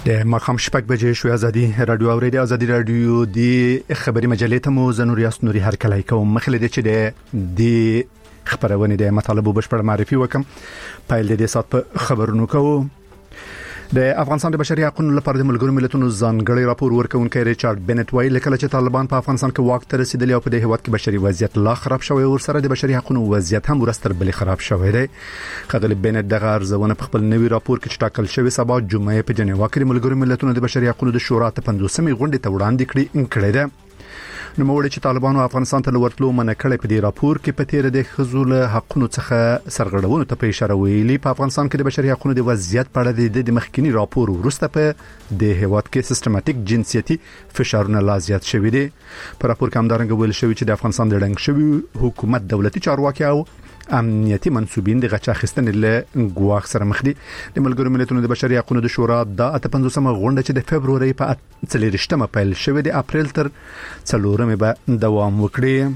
د ماخام شپږ بجې شو ازادي رادیو اوریدي ازادي رادیو دی خبري مجلې ته مو زنوریاس نوري هر کله کوم مخله دي چې د خبرونه د مطالبه بشپړ معرفي وکم پایل د سات په خبرونو کوو د افغانستان د بشري حقوقو لپاره د ملګرو ملتونو ځانګړي راپور ورکونکي ریچارډ بنت وایي لکه چې طالبان په افغانستان کې واک ته رسیدلی او په دې هیواد کې بشري وضعیت لا خراب شوی او سره د بشري حقوقو وضعیت هم ورستر بلی خراب شوی دی خغلی بنت دغه ارزونه په خپل نوي راپور کې ټاکل شوی سبا جمعې په جنیوا کې ملګرو ملتونو د بشري حقوقو د شورا ته 50مې غونډه ته وړاندې کړې ده نو موږ چې طالبانو افغانستان ته ورتلو منکړې په دې راپور کې په تیر د خزول حقونو څخه سرغړونو ته په اشاره ویلي په افغانستان کې د بشري حقوقو د وضعیت په اړه د مخکینی راپور ورسته په د هیواد کې سیستماتیک جنسيتي فشارونه لا زیات شوي دي په راپور کې همدارنګه ویل شوی چې د افغانستان د ډنګ شوی حکومت دولتي چارواکي او امنیتي منسوبین د غچا خستن له غواخ سره مخ دي د ملګرو ملتونو د بشري حقوقو د شورا د 55مه غونډه چې د فبرवरी په 30مه پیل شوې د اپریل تر 4مه به دوام وکړي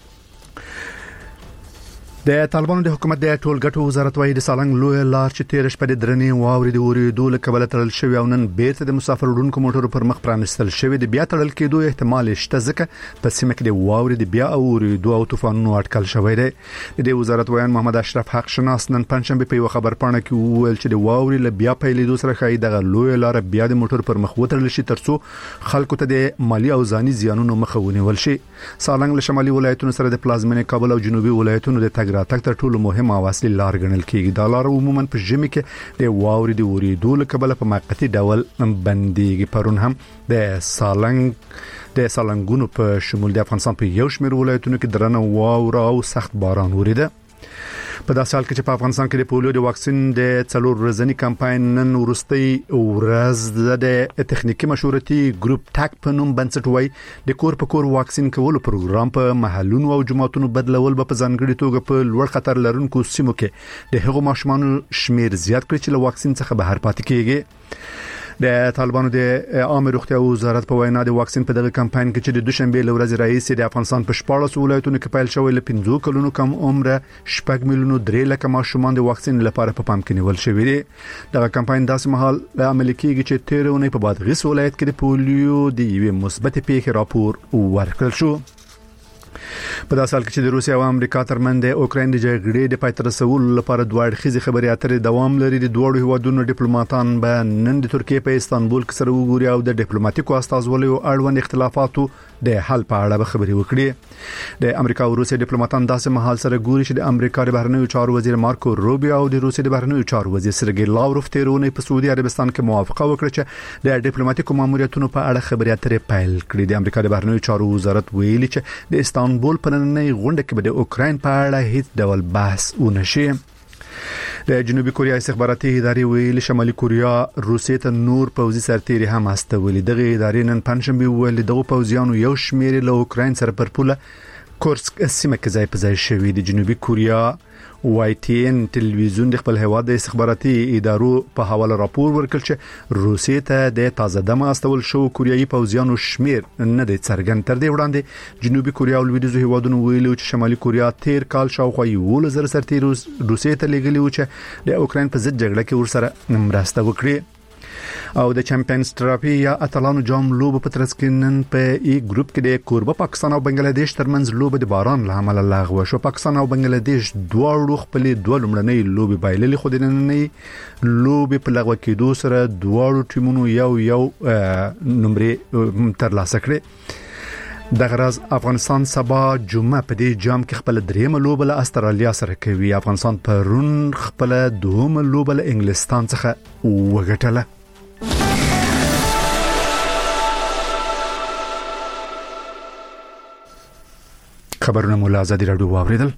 د طالبانو د حکومت د ټولګټو وزارت وايي د سالنګ لوی لار چې تیر شپه د درنې واوري د اوریدو له کبل ترل شوی او نن بیرته د مسافر وړونکو موټرو پر مخ پرانستل شوی د بیا تړل کېدو احتمال شته ځکه په سیمه کې د واوري د بیا اوریدو او طوفانونو اټکل شوی دی د وزارت وایي محمد اشرف حق شناس نن پنځشنبه په خبر پاڼه کې ویل چې د واوري له بیا پیلېدو سره خای د لوی لار بیا د موټر پر مخ وترل شي ترڅو خلکو ته د مالی او ځاني زیانونو مخاوني ول شي سالنګ له شمالي ولایتونو سره د پلازمینې کابل او جنوبي ولایتونو د تګ راتګ تر ټولو مهمه واصلي لار ګڼل کېږي دا لار عموما په ژمي کې د واوري د اوریدو لکبل په موقتی ډول بنديږي پرون هم د سالنګونو په شمول د افغانستان په یو شمېر ولایتونو کې درنه واوره او سخت باران وریده په داسې حال کې چې په افغانستان کې د پولیو د واکسین د 4 ورځنی کمپاین نن ورستي ورځ د تخنیکی مشورتي ګروپ ټاک په نوم بنسټ وای د کور په کور واکسین کولو پروګرام په محلونو او جماعتونو بدلول په ځانګړي توګه په لوړ خطر لرونکو سیمو کې د هغو ماشومان شمیر زیات کړي چې له واکسین څخه بهر پاتې کیږي د طالبانو د عامه روغتیا وزارت په وینا د واکسین په دغه کمپاین کې چې د دوشنبه لورځ رئیس د افغانستان په 14 ولایتونو کې پیل شوی ل 15 کلونو کم عمره 6 میلیونو 3 لک ماشومان د واکسین لپاره په پام کې نیول شوی دی دغه کمپاین داسې مهال عملي کیږي چې 13 په بادغیس ولایت کې د پولیو د یوې مثبت پیښې راپور ورکړل شو په داسې حال کې چې د روسیا او امریکا ترمنځ د اوکراین د جګړې د پای ته رسولو لپاره دوه اړخیزې خبرې اترې دوام لري د دوه هیوادونو ډیپلوماټان به نن د ترکیه په استانبول کې سره وګوري او د ډیپلوماټیکو استازولیو اړوند اختلافاتو د حل په اړه خبرې وکړي د امریکا او روسیا ډیپلوماټان داسې مهال سره ګوري چې د امریکا د بهرنیو چارو وزیر مارکو روبیو او د روسیا د بهرنیو چارو وزیر سرګی لاوروف تیرونه په سعودي عربستان کې موافقه وکړه چې د ډیپلوماټیکو ماموریتونو په اړه خبرې اترې پیل کړي د امریکا د بهرنیو چارو وزارت ویلي چې د استانبول په نننۍ غونډه کې به د اوکراین په اړه هیڅ ډول بحث ونشي د جنوبي کوریا استخباراتي ادارې ویلي شمالي کوریا روسیې ته نور پوځي سرتیري هم استولي دغه ادارې نن پنځشنبه ویل دغه پوځیانو یو شمېر له اوکراین سره پر پوله کورسک سیمه کې ځای په ځای شوی د جنوبي کوریا YTN ټلویزیون د خپل هواد د استخباراتي ادارو په حواله راپور ورکړ چې روسیې ته د تازه دمه استول شو کوریایي پوځیانو شمیر نه د څرګند تر دی وړاندې جنوبي کوریا او لویدیځ هیوادونو ویلي چې شمالي کوریا تیر کال شاوخوا 1000 سرتیري روسیې ته لېږلي و چې د اوکراین په ضد جګړه کې ورسره مرسته وکړي او د چمپیونز ټرافي یا اتلانو جام لوب په ترڅ کې نن په ای ګروپ کې د کوربه پاکستان او بنگلاديش ترمنځ لوب د باران له امله لغوه شو پاکستان او بنگلاديش دواړو خپل دوه لمړنۍ لوب بایللې خو د نننۍ لوب په لغوه کېدو سره دواړو ټیمونو یو نمبر ترلاسه کړې د غرض افغانستان سبا جمعه په دې جام کې خپل دریمه لوب له استرالیا سره کوي افغانستان پرون خپل دومره لوب له انګلستان څخه وګټله خبرونه مولا ازادي رادیو واوریدل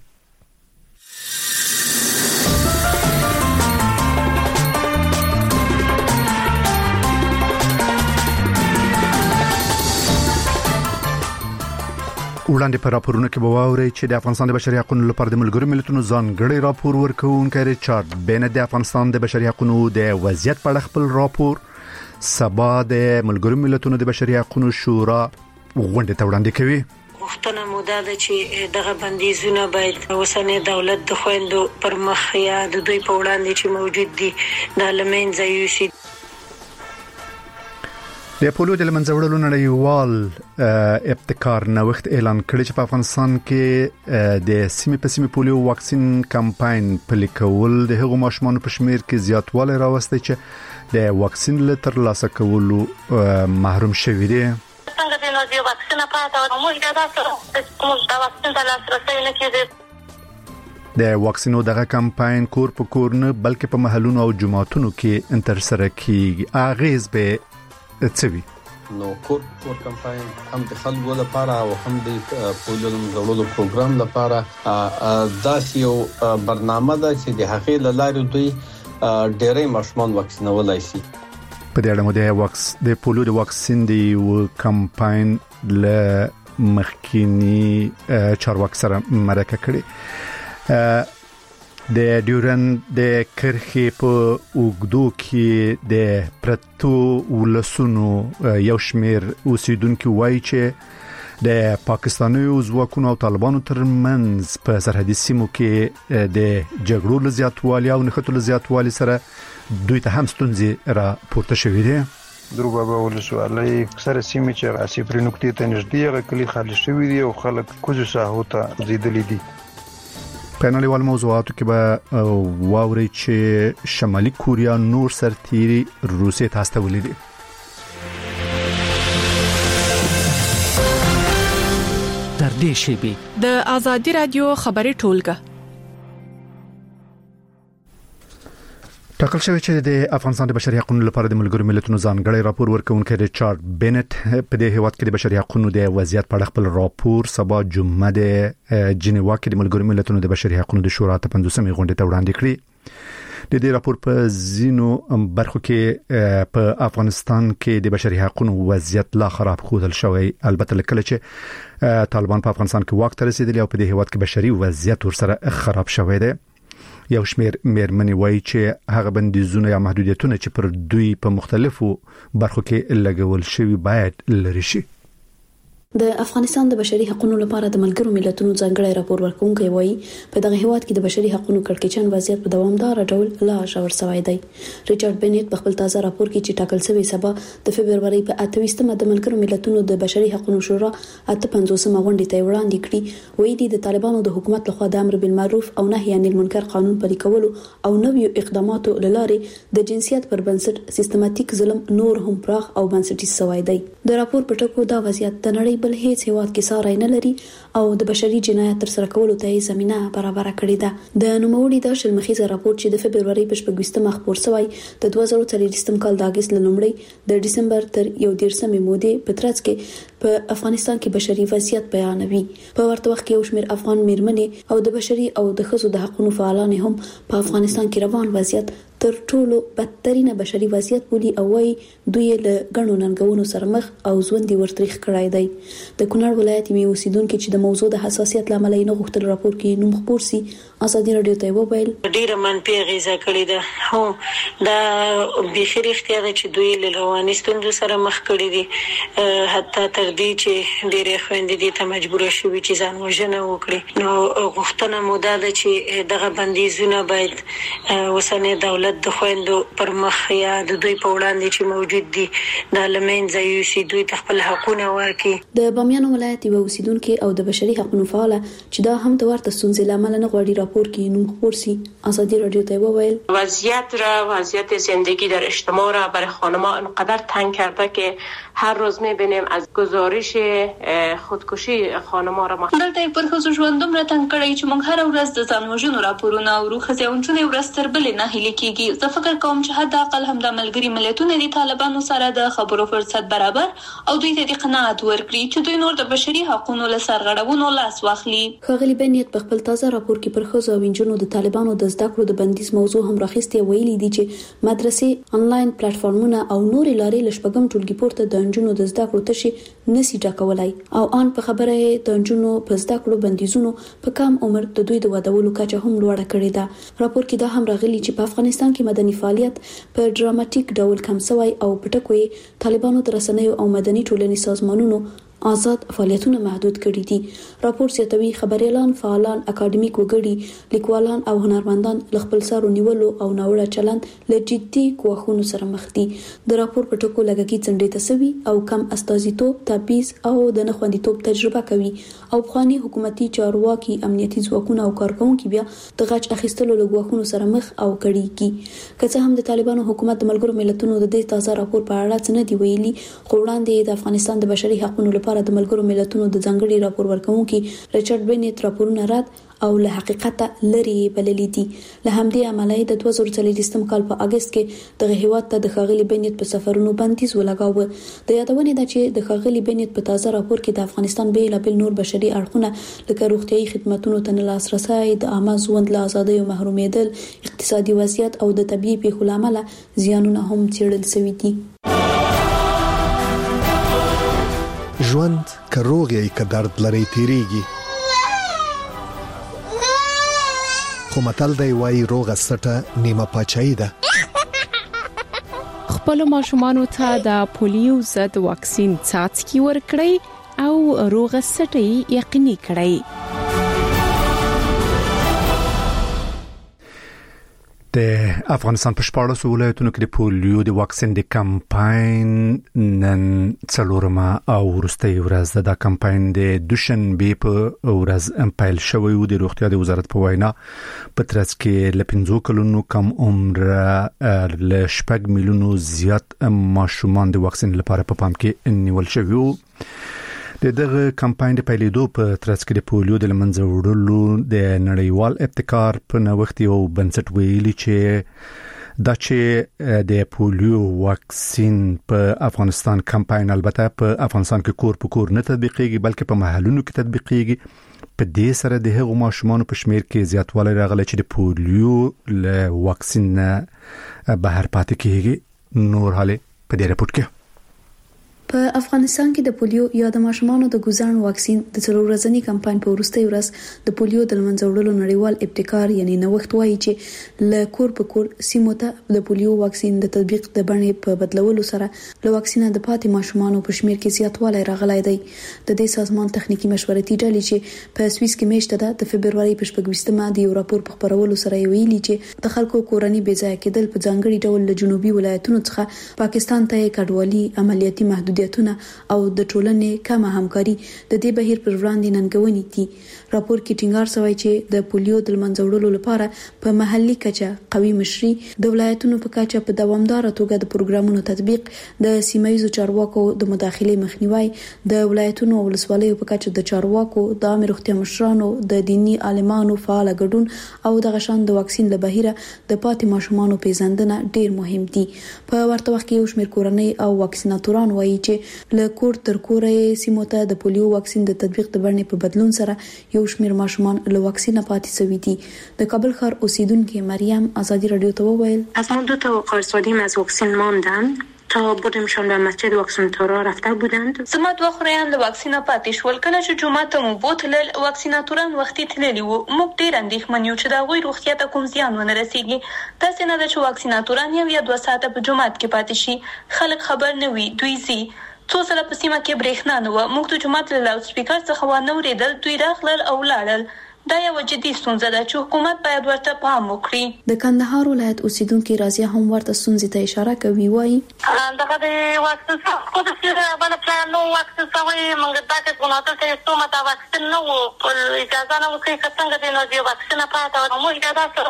وړاندې پر راپورونو کې به واوري چې د افغانستان د بشري حقوقو لپاره د ملګرو ملتونو ځانګړي راپور ورکوونکی ریچارډ بنت د افغانستان د بشري حقوقو د وضعیت په اړه خپل راپور سبا د ملګرو ملتونو د بشري حقوقو شورا غونډه ته وړاندې کوي غوښتنه مو دا ده چې دغه بندیزونه باید اوسنی دولت د خويندو پر مخ یا د دوی په وړاندې چې موجود دي د لمنځه یوسي د پولیو د منځوړلو نړیوال ابتکار نوښت اعلان کړی چې په افغانستان کې د سیمې په سیمې پولیو واکسین کمپاین پلي کول د هغو ماشومانو په شمیر کې زیاتوالی راوستی چې د واکسین له ترلاسه کولو محروم شوي دي. څنګه د نوې واکسین په اړه موږ دا واکسین ته لاسرسي نه کېږي. د واکسینو دغه کمپاین کور په کور نه بلکې په محلونو او جماعتونو کې ترسره کیږي. اغیز به څه نو کور کمپاین هم د خلکو لپاره او هم د پولیو منځوړلو پروګرام لپاره داسې یو برنامه ده چې د هغې له لارې دوی ډېرې ماشومان واکسینولای شي. په دې اړه د پولیو د واکسین د کمپاین له مخکینی چارواکي سره مرکه کړې. د ډیورند د کرخې په اوګدو کې د پرتو ولسونو یو شمیر اوسیدونکو وایي چې د پاکستاني ځواکونو او طالبانو ترمنځ په سرحدي سیمو کې د جګړو له زیاتوالي او نښتو له زیاتوالي سره دوی ته هم ستونزې را پورته شوې دي. دروغه ولسوالۍ اکثر سیمې چې راسي پر نقطې ته نږدې غلي خالي شوې دي او خلک کوزو ساحو ته زیدلې دي. په نړیوال موضوعاتو کې به واوري چې شمالي کوریا نور سرتيري روسیې ته استولې دي. تر دې شی د آزادي رادیو خبري ټولګه ټاکل شوی چې د افغانستان د بشري حقوقو لپاره د ملګرو ملتونو ځانګړی راپور ورکونکي ریچارډ بینټ په دې هیواد کې د بشري حقوقو د وضعیت په اړه خپل راپور سبا جمعه د جنیوا کې د ملګرو ملتونو د بشري حقوقو د شورا ته 15مې غونډې ته وړاندې کړې. د دې راپور په زینو برخو کې په افغانستان کې د بشري حقوقو وضعیت لا خراب ښودل شوی. البته کله چې طالبان په افغانستان کې واک ته رسیدلی او په دې هیواد کې بشري وضعیت ورسره خراب شوی دی. یو شمیر مېرمنې وایي چې هغه بندیزونه یا محدودیتونه چې پر دوی په مختلفو برخو کې لګول شوی باید لري شي. د افغانستان د بشري حقوقو لپاره د ملګرو ملتونو ځانګړی راپور ورکونکي وایي په دغه هیواد کې د بشري حقوقو کړکېچن وضعیت په دوامدار ډول لا ژور شوی دی. ریچارډ بینټ په خپل تازه راپور کې چې ټاکل شوی سبا د فبرवरी په 28مه د ملګرو ملتونو د بشري حقوقو شورا 58مه غونډې ته وړاندې کړي وایي د طالبانو د حکومت لخوا د امر بالمعروف او نهي عن المنکر قانون پلي کولو او نویو اقداماتو لارې د جنسیت پر بنسټ سیستماتیک ظلم نور هم پراخ او بنسټیز شوی دی. د راپور په ټکو دا وضعیت د نړۍ بل هیڅ هیواد کې ساري نه لري او د بشري جنایت تر سره کولو ته زمينه برابر کړې ده. د نوموړي د شلمخیزه راپور چې د فبرवरी په 28مه خبر شوی د 2023 کال د اگست لومړی د دسمبر تر 11مې مودې په ترڅ کې په افغانستان کې بشري وضعیت بیانوي. په ورته وخت کې یو شمېر افغان مېرمنې او د بشري او د ښځو د حقوقو فعالان هم په افغانستان کې روان وضعیت تر ټولو بدترینه بشري وضعیت بولي او وايي دوی له غنو ننګونو سره مخ او ژوند ورتریخ کړای دی. د کونړ ولایت یو اوسیدونکو چې د موضوع د حساسیت لامل نه غوښتل راپور کې نوم خبر سي آزادي رادیو ته وویل ډیره منفي غیزه کړې ده. هو دا بخیر اختیار چې دوی له رواني ستونزو سره مخ کړي دي حتی تر دې چې ډیره خويندې دي ته مجبور شوي چې ځان وژنه وکړي. نو غوښتنه مو ده چې دغه بندیزونه باید وسنه دولت د خويندو پر مخ یا د دوی په وړاندې چې موجود دي د لمنځه یوسي دوی خپل حقوقونه ورکړي. د بامیان ولایت یو اوسیدونکو او د بشري حقوقو فعال چې دا هم د ورته ستونزې لامل نه غواړي راپور کې نوم خبر سي آزادی رادیو ته وویل وضعیت زندگی در اجتماع را برای خانم‌ها انقدر تنگ کرده که هر روز می‌بینیم از گزارش خودکشی خانم‌ها را دلته پر خصوص ژوندوم را تنگ کړی چې موږ هر ورځ د ځان وژنو راپورونه او خزیونچونه ورځ تر بلې نه هلي کیږي. زه فکر کوم چې حد اقل هم د ملګری ملتونو د طالبانو سره د خبرو فرصت برابر او دوی ته د قناعت ورکړي چې دوی نور د بشري حقوقو له سرغړونو لاس واخلي. خغلی بنیت په خپل تازه راپور کې پر خزو او انجونو د طالبانو د زده کړو د بندیز موضوع هم راخستي ویلي دي چې مدرسې انلاین پلیټفارمونه او نور لارې لشپګم ټولګي پورته د انجونو د زده کړو تشي نسی ډکولای او ان په خبره د انجونو په زده کړو بندیزونو په کم عمر د دوی د ودولو کچه هم لوړه کړې ده. راپور کې دا هم راغلي چې په افغانستان کې مدني فعالیت په ډراماتیک ډول کم شوی او په ټکوي طالبانو تر رسنیو او مدني ټولنې سازمانونو آزاد فعالیتونه محدود کړي دي. راپور زیاتوي خبريالان، فعالان، اکاډمیک وګړي، لیکوالان او هنرمندان له خپل سارو نیولو او ناوړه چلند له جدي ګواښونو سره مخ دي. د راپور په ټکو لګکی څنډې تسوي او کم استازیتوب، تبعیض او د نه خوندیتوب تجربه کوي او بخوانی حکومتي چارواکي، امنیتي ځواکونه او کارکونکو بیا د غچ اخیستلو له ګواښونو سره مخ او کړيږي. که څه هم د طالبانو حکومت د ملګرو ملتونو د دې تازه راپور په اړه څه نه دی ویلي، خو وړاندې د افغانستان د بشري حقوقو لپاره د ملګرو ملتونو د ځانګړي راپور ورکونکي ریچارډ بینیت راپورونه رد او له حقیقت لري بللي دي. له همدې امله د 2023 کال په اگست کې د هیواد ته د خاغلی بینیت په سفرونو بندیز ولګاوه. د یادونې ده چې د خاغلی بینیت په تازه راپور کې د افغانستان بیلابل نور بشري اړخونه لکه روغتيایي خدماتونو ته لاسرسي، د عامه ژوند له ازادۍ محرومیدل، اقتصادي وضعیت او د طبيعي پیښو لامل زیانونه هم څېړل شوي دي. ژوند کروغي که درد لري تیریږي، خو متل دی وای روغه سټه نیمه پاچاهي ده. خپل ماشومانو ته د پولیو ضد واکسین څاڅکي ورکړئ او روغه سټه یقیني کړئ. د افغانستان په 14 ولایتونو کې د پولیو د واکسین د کمپاین نن څلورمه او وروستۍ ورځ ده. د کمپاین د دوشنبه په ورځ پیل شوی و. د روغتیا د وزارت په وینا په ترڅ کې ل 15 کلونو کم عمر ل 6 میلیونو زیات ماشومان د واکسین لپاره په پام کې نیول شوی وو. د دغه کمپاین د پیلېدو په ترڅ کې د پولیو د لمنځه وړلو د نړیوال ابتکار په نوښت یو بنسټ ویلي چې د پولیو واکسین په افغانستان کمپاین البته په افغانستان کې کور په کور نه تطبیقيږي بلکې په محلونو کې تطبیقيږي. په دې سره د هغو ماشومانو په شمیر کې زیاتوالی راغلی چې د پولیو له واکسین بهر پاتې کیږي. نور حاله په دې راپور کې په افغانستان کې د پولیو یا د ماشومانو د ګوزان واکسین د څلور ورځنی کمپاین په وروستۍ ورځ د پولیو د لمنځه وړلو نړیوال ابتکار یعنی نوښت وایي چې ل کور په کور سیمو ته د پولیو واکسین د تطبیق د بڼې په بدلولو سره له واکسینه د پاتې ماشومانو په شمیر کې زیاتوالی راغلی دی. د دې سازمان تخنیکی مشورتي ډلې چې په سویس کې میشته ده د فبرवरी په 28مه د یو راپور په خبرولو سره ویلي چې د خلکو کورنۍ بې ځای کېدل په ځانګړي ډول له جنوبي ولایتونو څخه پاکستان ته کډوالي، عملیاتي محدودیتونه او د ټولنې کمه همکاري د دې بهیر پر وړاندې ننګونې دي. راپور کې ټینګار شوی چې د پولیو د لمنځه وړلو لپاره په محلي کچه قوي مشري، د ولایتونو په کچه په دوامدار توګه د پروګرامونو تطبیق، د سیمایي چارواکو د مداخلې مخنیوي، د ولایتونو او ولسوالیو په کچه د چارواکو، د عامه روغتیا مشرانو، د دینی عالمانو فعال ګډون او د غشان د واکسین له بهیره د پاتې ماشومانو پیژندنه ډیر مهم دي. په ورته وخت کې یو شمېر کورنۍ او واکسیناتوران وایي چې له کور تر کوره سیمو ته د پولیو واکسین د تطبیق د بڼې په بدلون سره یو شمېر ماشومان له واکسینه پاتې شوي دي. د کابل ښار اوسیدونکو مریم آزادی رادیو ته وویل از ما 2 تا قرصادیم از واکسین ماندن تا بودمشان به مسجد واکسیناتورا رفته بودند. زما دوه خوریان له واکسینه پاتې شول. کله چې جمعه ته مو بوتلل واکسیناتوران وختي تللی وو. موږ ډیر اندېښمن یو چې دا غوي روغتیا ته کوم زیان ونه رسیږي. تاسو نه د واکسیناتوران یو یا 2 ساعته په جمعه کې پاتې شي. خلک خبر نه وي. دوی زی څو سره په سیمه کې برېښنا نه و. موږ د جمعه له لاوډ سپیکر څخه و نه اوریدل. دوی راغلل او لاړل. دا یو جدي ستونزه ده چې حکومت باید ورته پام وکړي. د کندهار ولایت اوسیدونکو رازیه هم ورته ستونزې ته اشاره کوي. وایي دغه د واکسین خو د سیمه باندې پلان نو واکسین سوي موږ دا چې ګوناته چې څومره دا واکسین نو اجازه نه ورکړي څنګه د نو دی واکسین پاتې او موږ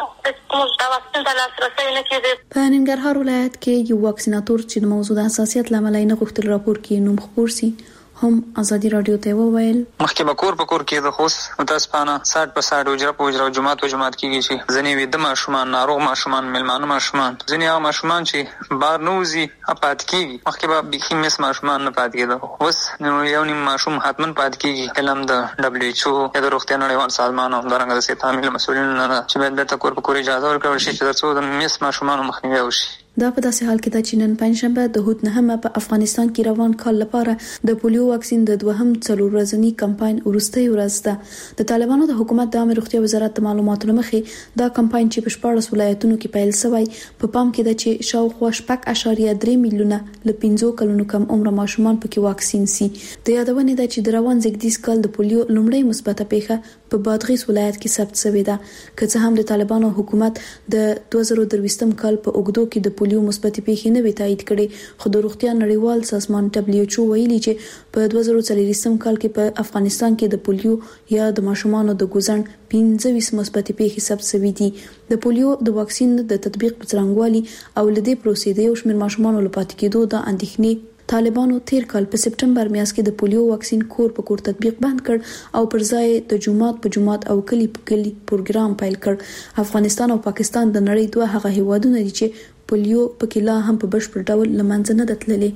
دا واکسین د لاسرسي نه کېږي. په ننګرهار ولایت کې یو واکسیناتور چې د موضوع د حساسیت لامل نه غوښتل راپور کې نوم خبر سي هم ازادي رادیو ته وویل مخکې به کور په کور کې د خوص متاسفانه 60% اجره په اجره جمعات او جمعات کېږي چې ځنې وي د ماشومان ناروغ ماشومان ملمانو ماشومان ځنې هغه ماشومان چې بار نوزي اپات کېږي. مخکې به بيخي مس ماشومان نه پات کېده. اوس نو یو نیم ماشوم حتمن پات کېږي. علم د WHO د روغتیا نړیوال سازمان او درنګ د سیمه مسؤلینو نه چې باید د کور په کور اجازه ورکړي چې د څو د مس ماشومان مخنیوي وشي. دا په داسې حال کې د چینن پنځشنبه د هوت نهمه په افغانستان کې روان کال لپاره د پولیو واکسین د دوهم څلور ورځنی کمپاین وروستۍ ورځ ده. د طالبانو د حکومت د عامه روغتیا وزارت د معلوماتو لمخې دا کمپاین چې په 14 ولایتونو کې پیل شوی په پام کې ده چې شاوخوا 8.3 میلیونه له 15 کلونو کم عمر ماشومان پکې واکسین سي. د یادونه ده چې د روان زیږدیز کال د پولیو لومړی مثبته پیښه په بادغیس ولایت کې ثبت شوې ده. که څه هم د طالبانو حکومت د 2023م کال په اوګدو کې د پولیو مثبتې پیښې نه وی تایید کړي، خو د روغتیا نړیوال سازمان WHO ویلي چې په 2024م کال کې په افغانستان کې د پولیو یا د ماشومانو د ګوزن 15 مثبتې پیښې ثبت شوې دي. د پولیو د واکسین د تطبیق په څرنګوالي او لدې پروسې د یو شمېر ماشومانو لپاره کېدو د اندېښنې طالبانو تیر کال په سپټمبر میاشت کې د پولیو واکسین کور په کور تطبیق بند کړ او پر ځای د جمعات په جمعات او کلی په کلی پروګرام پیل کړ. افغانستان او پاکستان د نړۍ دوه هغه هیوادونه دي چې پولیو پکې لا هم په بشپړ ډول لمنځه نه تللي.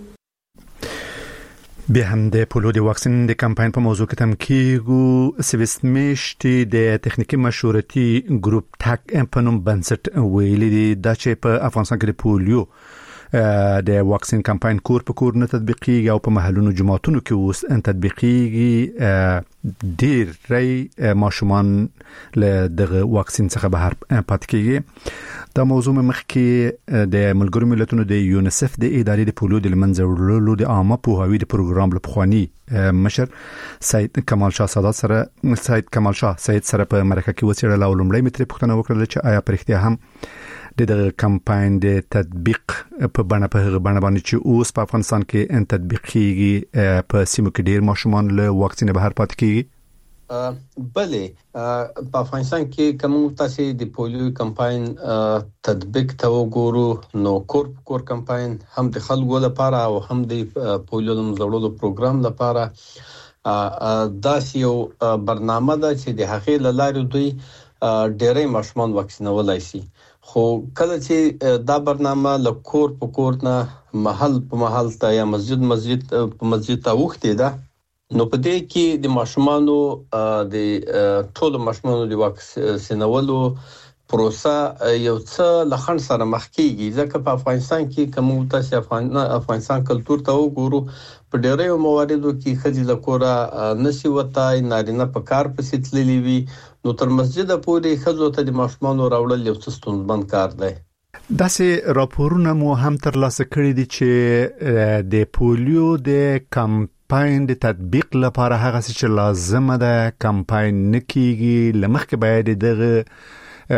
بیا هم د پولیو د واکسین د کمپاین په موضوع کې تم کېږو. سویست میشتي د تخنیکی مشورتي ګروپ ټاک امپنوم بنسټ ویلي دی دا چې په افغانستان کې د پولیو د واکسین کمپاین کور په کور نه تطبیقیږي او په محلونو جماعتونو کې اوس تطبیقیږي. ډیر رای ماشومان له دغه واکسین څخه بهر پاتې کیږي. دا موضوع مخکې د ملګرو ملتونو د یونیسف د ادارې د پولیو د منځ وړلو د عامه پوهاوی د پروګرام لپخوانی مشر سید کمال شاه سید سره په مرکه کې وڅېړل او لومړی متر پوښتنه وکړه چې آیا پرختیا هم د کمپاین د تطبیق په بڼه باندې چې اوس په افغانستان کې تطبیقیږي په سیمو کې ډیر ماشومان له واکسین بهر پاتې کیږي. بلې په افغانستان کې کوم تاسو د پولیو کمپاین تطبیق ته وګورو نو کور کمپاین هم د خلکو لپاره او هم د پولیو د مزړولو پروګرام لپاره دا یو برنامه ده چې د حقیقت لارې دوی ډېرې ماشومان واکسینولای شي. خو کله چې دا برنامه له کور په کور نه محل په محل ته یا مسجد په مسجد ته وخته ده نو په دې کې د ماشومانو د ټول ماشومانو د واکسینولو پروسه یو څه لخن سره مخ کیږي. ځکه په افغانستان کې کوم تاسو افغانستان کلچر ته وګورو په ډېرو مواردو کې خځې له کوره نشي وتای نارینه په کار پسې تللی وي نو تر مسجد پورې خځو ته د ماشومانو راوړل یو څه ستونزمن کار دی. داسې راپورونه مو هم ترلاسه کړي دي چې د پولیو د کمپاین د تطبیق لپاره هغه څه چې لازمه ده کمپاین نکېږي لمخکې باید دغه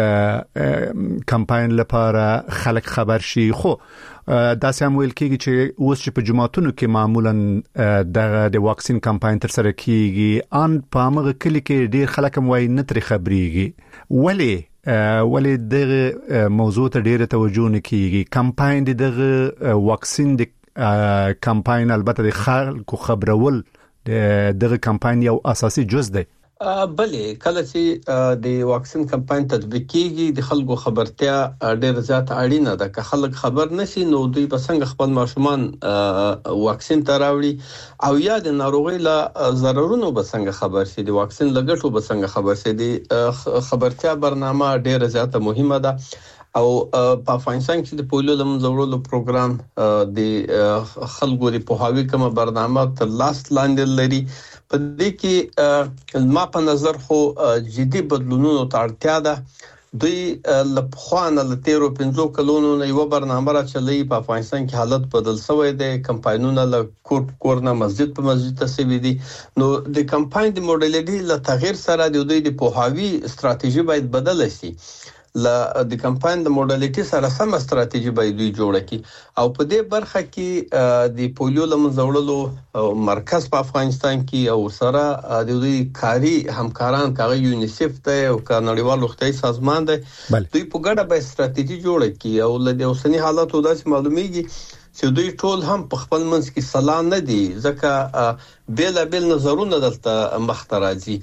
کمپاین لپاره خلک خبر شي. خو دا سم ویل کېږي چې اوس چې په جماعتونو کې معمولا د واکسین کمپاین تر سره کېږي ان په هغه کلی کې ډیر خلک هم وایي نه ترې خبريږي ولی دغه موضوع ته ډیره توجه نه کیږي. کمپاین دغه واکسین د کمپاین البته د خلکو خبرول دغه کمپاین یو اساسي جز دی. بلې کله چې د واکسین کمپاین تطبیق کیږي د خلکو خبرتیا ډېر زیات اړینه ده. که خلک خبر نشي نو دوی به څنګه خپل ماشومان واکسین ته راوړي او یا د ناروغي له ضررونو به څنګه خبر شي د واکسین لګټو به څنګه خبر شي. د خبرتیا برنامه ډېر زیات مهمه ده او په افغانستان کې د پولیو د منځوړلو پروګرام د خلکو د پوهاوی کومه برنامه تر لاس لاندې لري. په دې کې ما په نظر خو جدي بدلونونو ته اړتیا ده. دوی لپخوانه ل 13 کلونو نه یو برنامه را چلی په افغانستان کې حالت بدل شوی دی. کمپاینونه له کور نه مسجد په مسجد ته سوي دي نو د کمپاین د موډلټي له تغییر سره د دوی د پوهاوی ستراتیژي باید بدل شي. د کمپاین د موډلټي سره سم ستراتیژي باید دوی جوړ کړي او په دې برخه کې د پولیو لمنځوړلو مرکز په افغانستان کې او سره د دوی کاری همکاران کاغه یونیسف ته او نړیوال روغتیايي سازمان دی دوی په ګډه به ستراتیژي جوړ کړي او له اوسنی حالاتو داسې معلومیږي چې دوی ټول هم په خپل منځ کې صلاح نه دي ځکه بیل نظرونه دلته مختراځي.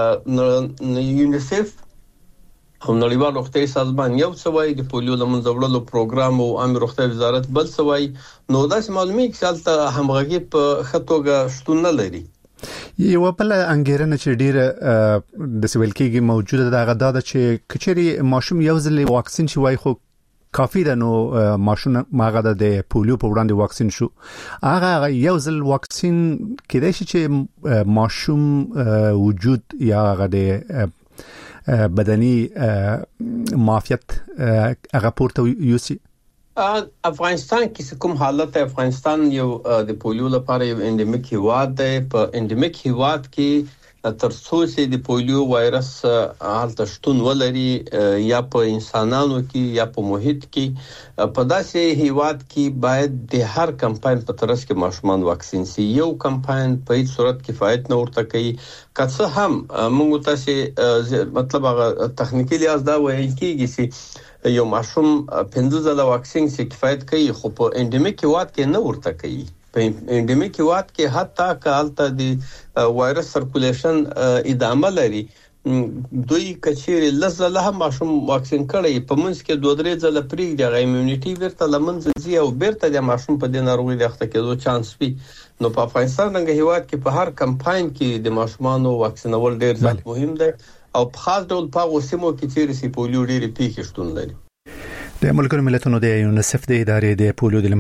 یونیسف او نړیوال روغتیايي سازمان یو څه وایي د پولیو د منځوړلو پروګرام او عامه روغتیا وزارت بل څه وایي نو داسې معلومیږي چې هلته همغږي په ښه توګه شتون نه لري. یو بل انګیرنه چې ډیره د سویل کېږي موجوده ده هغه دا چې کچري ماشوم یو ځل واکسین شي وای خو کافي ده نو ماشون ماغه د پولیو په وړاندې واکسین شو هغه یو ځل واکسین کېدای شي چې ماشوم وجود یا هغه د بدني معافیت هغه پورته یوسي افغانستان کې کوم حالت افغانستان یو د پولیو لپاره یو انډیمیک هیواد دی په انډیمیک هیواد کې تر څو چې د پولیو وایرس حالت شتون ولري یا په انسانانو کې یا په محیط کې په داسې هیواد کې باید د هر کمپاین په ترڅ کې ماشومان واکسین سي یو کمپاین په هیڅ صورت کفایت نه ورته کوي که هم موږ تاسو مطلب هغه تخنیکی لحاظ دا وایي کېږي چې یو ماشوم 15 ځله واکسین سي کفایت کوي خو په انډیمیک هیواد کې نه ورته کوي په انډیمیک هیواد کې حتی کالته د وایرس سرکولیشن ادامه لري دوی کچېره لزله هم ماشوم واکسین کړي په منځ کې 2-3 ځله پریږدي غي ایمونټي ورته لمنځ زی او بیرته د ماشوم په دې ناروغي د اخته کېدو چانس وي نو په افغانستان څنګه هیواد کې په هر کمپاین کې د ماشومانو واکسینول ډیر زیات مهم دی او په خاص ډول په وسیمو کې چې سی پولیو ډیر پیښ شتون لري د ملګرو ملتونو د یونیسف د ادارې د پولیو د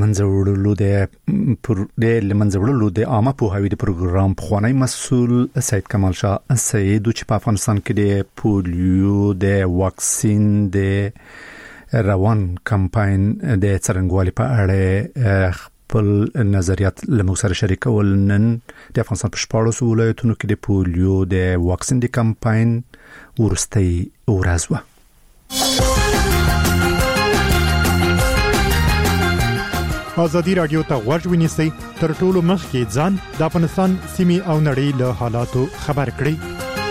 لمنځه وړلو د عامه پوهاوی د پروګرام پخوانی مسؤل سید کمال شاه سید چې په افغانستان کې د پولیو د واکسین د روان کمپاین د څرنګوالي په اړه خپل نظریات لمو سره شریکول نن د افغانستان په 14 ولایتونو کې د پولیو د واکسین د کمپاین ورستي ورځ و ازادي رادیو ته غوږ ونیسئ تر ټولو مخکې ځان د افغانستان سیمې او نړۍ له حالاتو خبر کړئ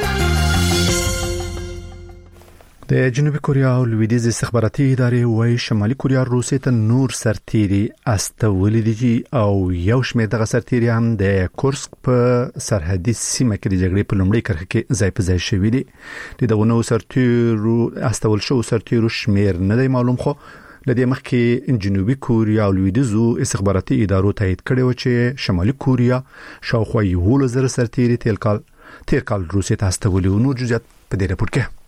د جنوبي کوریا او لویدیز استخباراتي ادارې وايي شمالي کوریا روسیې ته نور سرتيري استولې دي او یو شمېر دغه سرتيري هم د کورسک په سرحدي سیمه کې د جګړې په لومړۍ کرښه کې ځای په ځای شوي دي د نوو سرتيرو استول شو سرتيرو شمېر نه دی معلوم خو لدې مخکې جنوبي کوریا او لویدیزو استخباراتي ادارو تایید کړي و چې شمالي کوریا شاوخوا 1000 سرتيري تیر کال روسیې ته استولي او نور جزئیات په دې راپور کې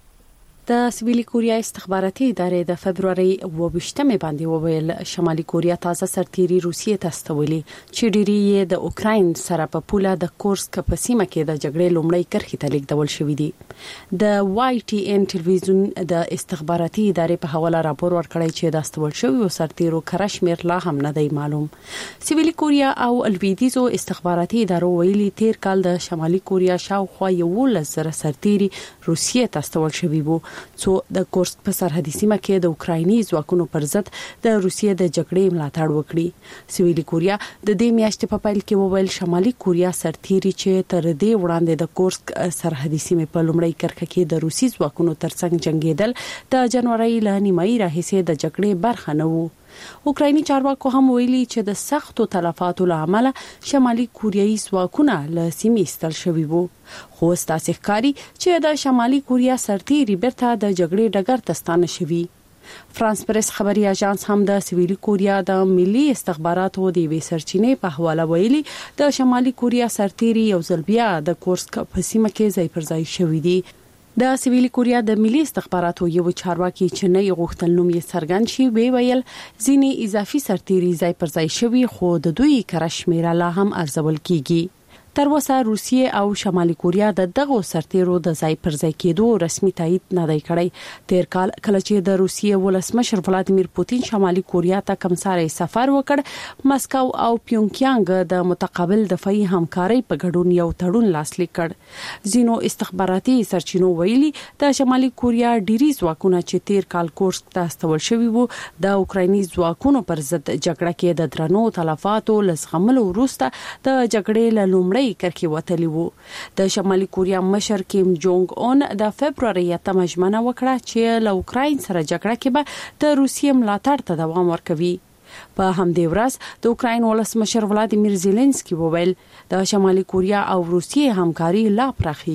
د سویلي کوریا استخباراتي ادارې د فبرवरी 28 باندې وویل شمالي کوریا تازه سرتيري روسیې ته استولي چې ډيري یې د اوکراین سره په پوله د کورسک په سیمه کې د جګړې لومړی کرښې ته لیږدول شوې دي د واي ټي ان ټلویزیون د استخباراتي ادارې په حواله راپور ورکړی چې د استول شوی سرتيرو کرشمیر لا هم نه دی معلوم سویلي کوریا او لویدیزو استخباراتي ادارو ویلي تیر کال د شمالي کوریا شاوخوا 1000 سرتيري روسیې ته استول شوی وو څو د کورسک په سرحدي سیمه کې د اوکرایني ځواکونو پر ضد د روسیې د جګړې ملاتړ وکړي سویلي کوریا د دې میاشتې په پیل کې وویل شمالي کوریا سرتيري چې تر دې وړاندې د کورسک سرحدي سیمه په لومړۍ کرښه کې د روسي ځواکونو ترڅنګ جنگیدل د جنوري ل نیمایي راهیسې د جګړې برخه نه وو اوکرایني چارواکو هم ویلي چې د سختو تلفاتو لامل شمالي کوریایي ځواکونه له سیمې استل شوي وو خو ستاسو ښکاری چې د شمالي کوریا سرتيري برته د جګړې ډګر ته ستانه شوي فرانس پریس خبري اژانس هم د سویلي کوریا د ملي استخباراتو د وی سرچینې په حواله ویلي د شمالي کوریا سرتيري یو ځل بیا د کورسک په سیمه کې ځای پر ځای شوي دي د سویلي کوریا د ملي استخباراتو یو چارواکي چې نه غوښتل نوم یې څرګند شي ویل ځینی اضافي سرتيري ځای پر ځای شوي خو د دوی کرشمیره لا هم ارزول کیږي تر اوسه روسیې او شمالي کوریا د دغه سرتیرو د ځای پر ځای کېدو رسمي تایید نه دی کړی تیر کال کله چې د روسیې ولسمشر ولادیمیر پوتین شمالي کوریا ته کمساري سفر وکړ مسکو او پیونګیانګ د متقابل دفاعي همکارۍ په ګډون یو تړون لاسلیک کړ زینو استخباراتي سرچینو ویلي د شمالي کوریا ډیری ځواکونه چې تیر کال کورسک ته استول شوی وو د اوکرایني ځواکونو پر ضد جګړه کې د درنو تلفاتو لزغملو وروسته د جګړې له لومړۍ کرکې وتلی وو د شمالي کوریا مشر کیم جونګ اون د فبرवरी 8 ژمنه وکړه چې له اوکراین سره جګړه کې به د روسیې ملاتړ ته دوام ورکوي په همدې ورځ د اوکراین ولسمشر ولادیمیر زيلنسکي وویل د شمالي کوریا او روسیې همکاري لا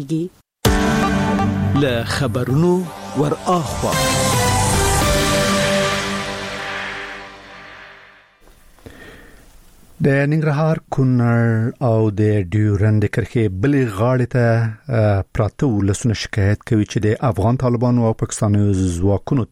پراخیږي له خبرونو ور اخوا د ننګرهار کونړ او د ډیورند کرښې بلې غاړې ته پراته ولسونه شکایت کوي چې د افغان طالبانو او پاکستاني ځواکونو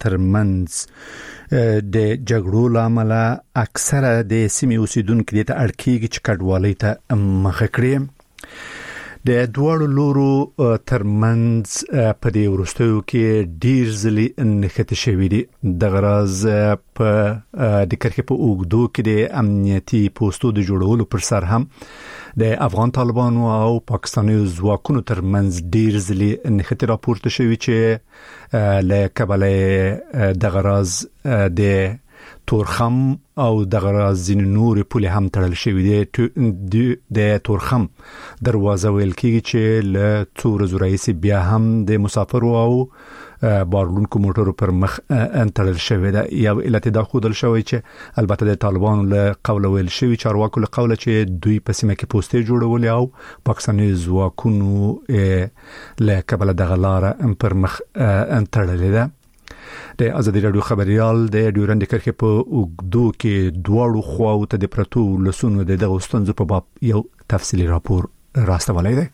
ترمنځ د جګړو لامل اکثره د سیمې اوسیدونکو ته اړ کېږي چې کډوالۍ ته مخه کړي. د دوړو لورو ترمنځ په دې ورستیو کې ډیر ځلې نښته شوې دي. د غراز په د کرښې په اوږدو کې د امنیتي پوسټو د جوړولو پر سر هم د افغان طالبانو او پاکستاني ځواکونو ترمنځ ډیر ځلې نښته راپورته شوې چې له کبله د غراز د تورخم او د غراز ځینې نورې پولې هم تړل شوې دي. د تورخم دروازه ویل کېږي چې له څو ورځو راهیسې بیا هم د مسافرو او بارونکو موټرو پر مخ تړل شوې ده. یو علت دا ښودل شوی چې البته د طالبانو له قوله ویل شوي چارواکو له قوله چې دوی په سیمه کې پوسټې جوړولې او پاکستاني ځواکونو له کبله دغه لاره پر مخ تړلې ده. د ازادي رادیو خبريال د ډیورند کرښې په اوږدو کې دواړو خواو ته د پرتو لسونو دغه ستونزو په باب یو تفصیلی راپور راستولی دی.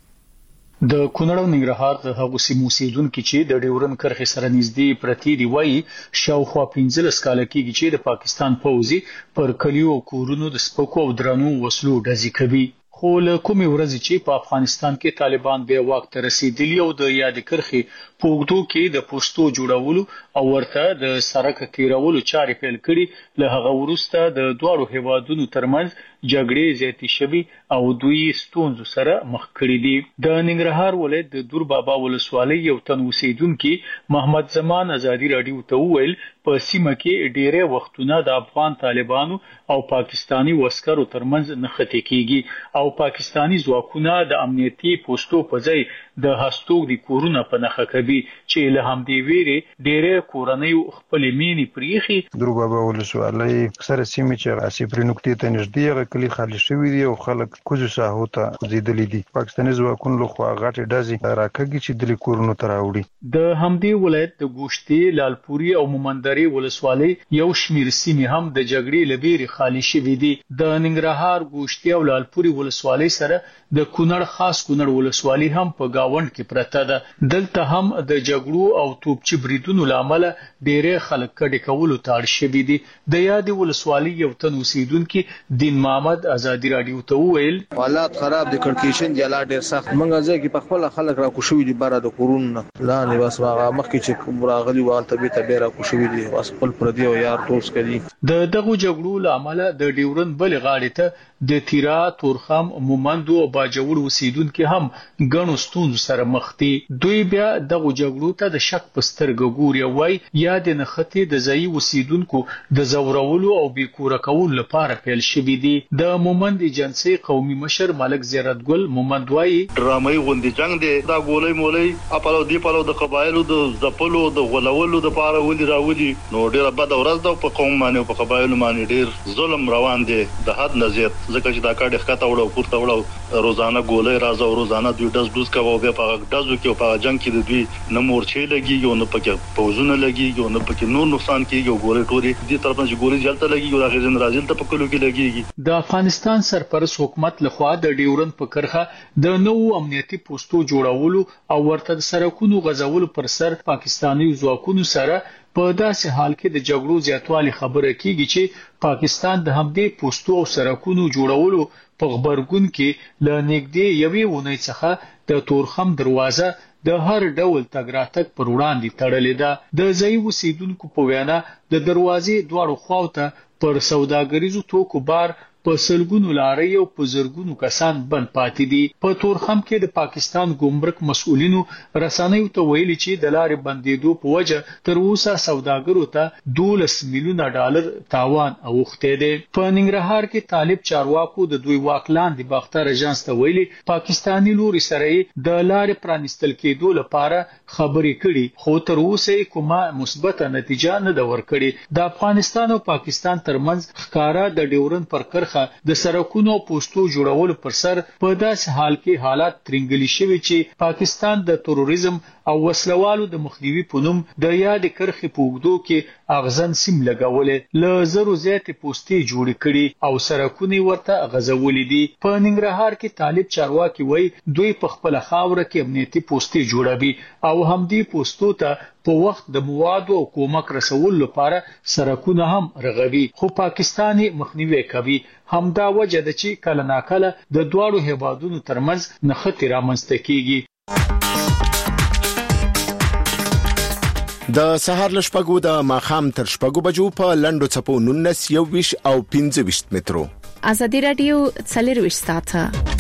د کونړ او ننګرهار د هغو سیمو اوسیدونکو چې د ډیورند کرښې سره نږدې پرتی دی وایي شاوخوا 15 کال کېږي چې د پاکستان پوځي پر کلیو او کورونو د سپکو او درنو وسلو ډزې کوي. خو له کومې ورځې چې په افغانستان کې طالبان بیا واک ته رسیدلی او د یاد کرښې په اوږدو کې د پوسټو جوړولو او ورته د سړک تیرولو چارې پیل کړي له هغه وروسته د دواړو هیوادونو ترمنځ جګړې زیاتې شوي او دوی ستونزو سره مخ کړي دي. د ننګرهار ولایت د دور بابا ولسوالۍ یو تن اوسیدونکي محمد زمان ازادي رادیو ته وویل په سیمه کې ډېرې وختونه د افغان طالبانو او پاکستاني وسکرو ترمنځ نښتې کیږي او پاکستاني ځواکونه د امنیتي پوسټو په ځای د هستوګ د کورونه په نخښه کوي چې له همدې ویرې ډېرې کورنۍ خپل مینې پریخي. درو بابا ولسوالۍ اکثر سیمې چې راسي پر نقطې ته نږدې کلی خالي شوی دی او خلک کوزو ساحو ته ځیدلې دي. پاکستاني ځواکونو له خوا غټې ډزې راکږي چې د کورونو ته راوړي. د همدې ولایت د ګوشتې لالپوري او مومندري ولسوالۍ یو شمیر سیمې هم د جګړې لبیري خالي شوی دي. د ننګرهار ګوشتې او لالپوري ولسوالۍ سره د کونړ خاص کونړ ولسوالۍ هم په گاوند کې پرته ده. دلته هم د جګړو او توپچي بریدونو لامل ډېرې خلک کډې کولو ته اړ شوي دي. د یادې ولسوالۍ یو تن اوسیدونکي دین محمد ازادي رادیو ته وویل حالات خراب دي، کړکېشن دی حالات ډېر سخت. موږ ځکه کې په خپل خلک را کوشوي دي بار د کورونه لاندې بس هغه مخکې چې راغلي وال ته به را کوشوي دي بس خپل پردي او یار دوست کړي. د دغه جګړو لامل د ډیورند بل غاړې ته د تیرا تورخم مومندو او باجوړ اوسیدونکو هم ګڼو ستونزو سره مخ دي. دوی بیا دغه جګړو ته د شک په سترګه ګوري او وايي یا د نښتې د ځایي اوسیدونکو د زورولو او بیکوره کولو لپاره پیل شوي دي. د مومند ایجنسي قومي مشر ملک زیارت ګل مومند وايي ډرامای غونډې جنگ دي دا ګولې مولې اپلو دی پلو د قبایلو د ځپلو د غولولو د پاره ولې راولي نو ډیره بد ورځ ده په قوم باندې او په قبایلو باندې ډیر ظلم روان دي د حد نزيات ځکه چې دا کډه ښکته وړو پورته وړو روزانه ګولې راځو روزانه دوی ډز کوي او بیا په ډزو کې په جنگ کې د دوی نه مورچې لګي او نه پکې پوزونه لګي او نه پکې نور نقصان کیږي او ګولې ټوري دي طرف نه ګولې جلته لګي او هغه ځین راځل ته په کلو کې لګيږي. د افغانستان سرپرست حکومت لخوا د ډیورند په کرښه د نوو امنیتي پوسټو جوړولو او ورته د سرکونو غځولو پر سر پاکستاني ځواکونو سره په داسې حال کې د جګړو زیاتوالی خبره کیږي چې پاکستان د همدې پوسټو او سرکونو جوړولو په خبرګون کې له نږدې یوې اونۍ څخه د تورخم دروازه د هر ډول تګ راتګ پر وړاندې تړلې ده. د ځایي اوسیدونکو په وینا د دروازې دواړو خواو ته پر سوداګریزو توکو بار په سلګونو لارې او په زرګونو کسان بند پاتې دي. په تورخم کې د پاکستان ګمرک مسؤلینو رسنیو ته ویلي چې د لارې بندیدو په وجه تر اوسه سوداګرو ته 12 میلیونه ډالر تاوان اوښتی دی. په ننګرهار کې طالب چارواکو د دوی واکلان د باختر اژانس ته ویلي پاکستاني لوري سره د لارې پرانستل کېدو لپاره خبرې کړي خو تر اوسه کومه مثبته نتیجه نه ده ورکړې. د افغانستان او پاکستان ترمنځ ښکارا د ډیورند پر کرښه څخه د سرکونو او پوسټو جوړولو پر سر په داسې حال کې حالات ترنګلي شوي چې پاکستان د تروریزم او وسلوالو د مخنیوي په نوم د یاد کرخي پوګدو کې اغزن سیم لګولې ل زرو زیات پوسټي جوړ کړي او سرکونه ورته غزولې دي. په ننګرهار کې طالب چارواکي وای دوی په خپل خاور کې امنیتي پوسټي جوړوي او همدې پوسټو ته په وخت د موادو او کومک رسول لپاره سرکونه هم رغوي خو پاکستاني مخنیوي کوي. همدا وجه ده چې کله ناکله د دواړو هیوادونو ترمنځ نښتې رامنځته کیږي. د سهار لشپګو د ماخام تر شپګو بجو په لندو چپو 19 21 او 25 مترو. ازادي رادیو څلور وشتاته